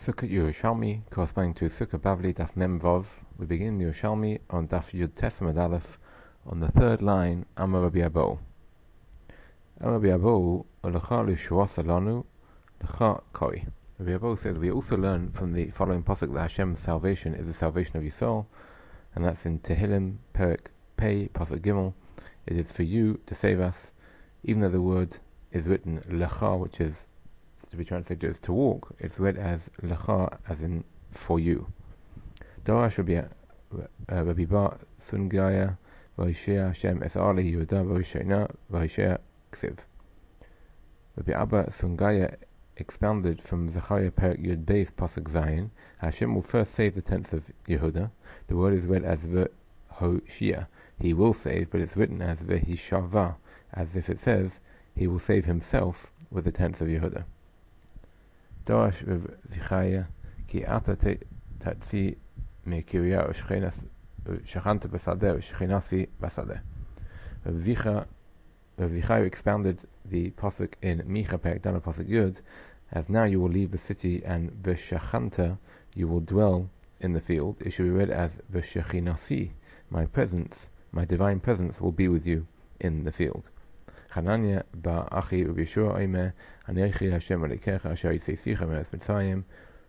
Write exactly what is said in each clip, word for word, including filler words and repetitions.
Sukkot Yerushalmi, corresponding to Sukkot Bavli Daf Mem Vov. We begin the Yerushalmi on Daf Yud Tes Amud Aleph on the third line. Amar Rabbi Abo. Amar Rabbi Abo, Lecha Lishuasa Lanu, Lecha Koi. Rabbi Abo says we also learn from the following pasuk that Hashem's salvation is the salvation of Yisrael, and that's in Tehillim Perek Pei pasuk Gimel. It is for you to save us, even though the word is written Lecha, which is to be translated as to walk. It's read as Lecha, as in for you. Dorash Rabbi Bar Sungaya Vayishea Hashem Es Ali Yehuda Vayishena Vayishea Ksiv. Rabbi Abba Sungaya expounded from Zechariah Perek Yud Beis pasuk Zayin. Hashem will first save the tents of Yehuda. The word is read as V'Hoshia, he will save, but it's written as V'Hishava, as if it says he will save himself with the tents of Yehuda. Dorash Zechariah ki ata tatzi mekiria u'shchenas shachanta b'sadeh u'shchenasi b'sadeh. Rabbi Zechariah expounded the pasuk in Micha Perek Dana pasuk Yud as now you will leave the city and v'shachanta you will dwell in the field. It should be read as v'shechinasi, my presence, my divine presence will be with you in the field. Hanania ba achi Rabbi Yeshua omer Anechi Hashem Alikecha Asher Yitzeicha Me'eretz Mitzrayim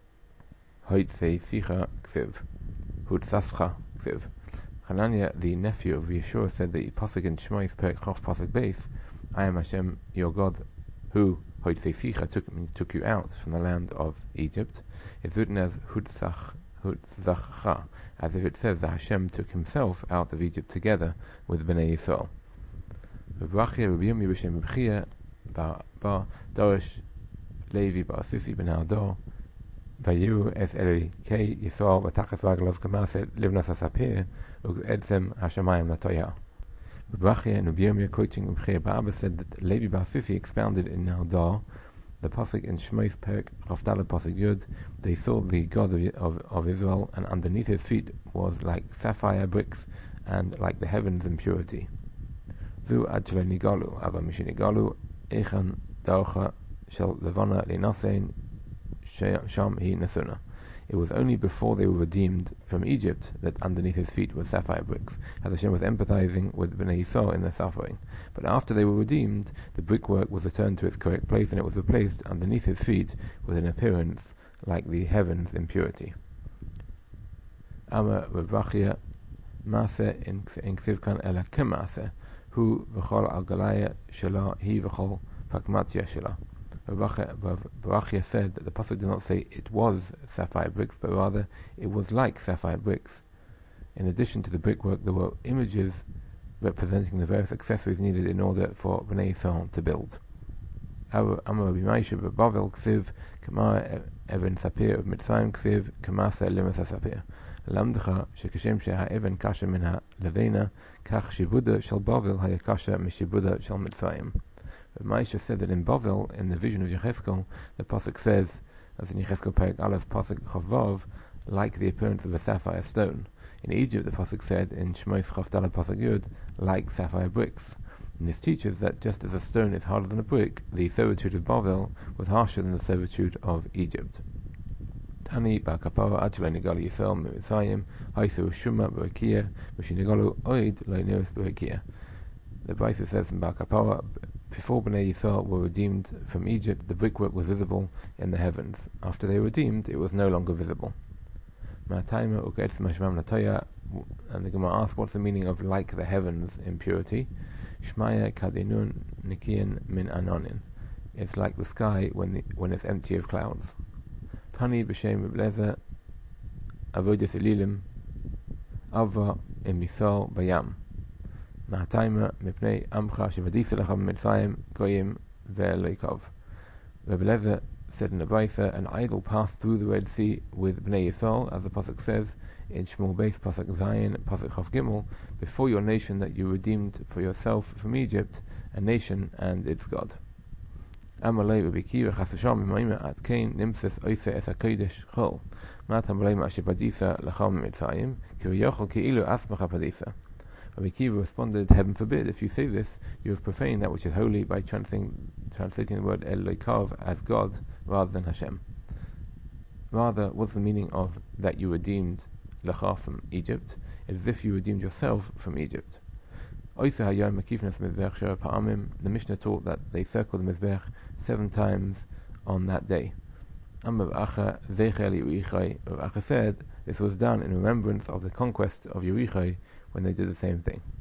Hoitzeicha Ksiv Hutzascha Ksiv. Hanania, the nephew of Yeshua, said the pasuk in Shmois Perek Chof pasuk Beis, I am Hashem your God who Hoitzeicha took took you out from the land of Egypt. It's written as Hutzach Hutzachcha, as if it says that Hashem took himself out of Egypt together with Bnei Yisrael. V'brachia Rabbi Yirmi b'shem B'chia Bar Bar Dorish Levi Bar Sisi Ben Hador Vayiru Es Elokei Yisrael V'tachas V'aglav K'maset Livnas HaSapir U'etzem HaShamayim Latoya. V'brachia and Rabbi Yirmi, quoting B'chia Bar Abba, said that Levi Bar Sisi expounded in Hador the pasuk in Shmois Perek Chof Daled pasuk Yud. They saw the God of, of, of Israel, and underneath his feet was like sapphire bricks and like the heavens in purity. Zu ad shelo nigalu, ava mishenigalu echan daocha shel levana leinasein sham hi nesuna. It was only before they were redeemed from Egypt that underneath his feet were sapphire bricks, as Hashem was empathizing with Bnei Yisrael in their suffering. But after they were redeemed, the brickwork was returned to its correct place, and it was replaced underneath his feet with an appearance like the heavens in purity. Amar Rebrachia Maaseh in Ksivkan ela kemaaseh hu v'chol al-galaya shela hi v'chol pakmatya shela. Barachia said that the pasuk did not say it was sapphire bricks, but rather it was like sapphire bricks. In addition to the brickwork, there were images representing the various accessories needed in order for Bnei Yisrael to build. Amar Rabbi Maisha b'Bavel Ksiv Kamar Even Sapir of Mitzrayim Ksiv Kamasa Limas HaSapir Lamdecha shekashem sheha-even kasha min ha-levena kach shibuda shel Bavel hayakasha mishibuda shel Mitzrayim. Maisha said that in Bavel, in the vision of Yecheskel, the pasuk says, as in Yecheskel Perek Aleph pasuk Chavav, like the appearance of a sapphire stone. In Egypt, the pasuk said in Shmois Chof Daled pasuk Yud, like sapphire bricks. And this teaches that just as a stone is harder than a brick, the servitude of Bavel was harsher than the servitude of Egypt. Tani ba kapara ad shelo nigalu Yisrael mitzrayim haisu shuma b'rekia v'shenigalu oid lo neris b'rekia. The Brisa says in Bar Kapara, before Bnei Yisrael were redeemed from Egypt, the brickwork was visible in the heavens. After they were redeemed, it was no longer visible. And the Gemara asks, what's the meaning of like the heavens in purity? Shmaya kadinun nikian min anonin. It's like the sky when the, when it's empty of clouds. Tani b'shem b'lezer avodas elilim ava im Yisrael bayam. Ma'atayma mipnei amcha shevadisa lachem mitzrayim goyim ve'eloikov. Rabbi Lezer said in the Brisa, an idol passed through the Red Sea with Bnei Yisrael, as the pasuk says in Shmuel Beis pasuk Zayin pasuk Chof Gimel, before your nation that you redeemed for yourself from Egypt, a nation and its God. Amalei Rabbi Kiva chasasham imayim at kain nimses oise es hakodesh chol ma'atamolei ma'ashevadisa lachem mitzrayim kiriyochol keilu asmacha padisa. Rabbi Kiva responded, heaven forbid, if you say this, you have profaned that which is holy by translating, translating the word Eloikav as God rather than Hashem. Rather, what's the meaning of that you redeemed Lecha from Egypt? It's as if you redeemed yourself from Egypt. The Mishnah taught that they circled the Mizbech seven times on that day. Acha said this was done in remembrance of the conquest of Yericho when they did the same thing.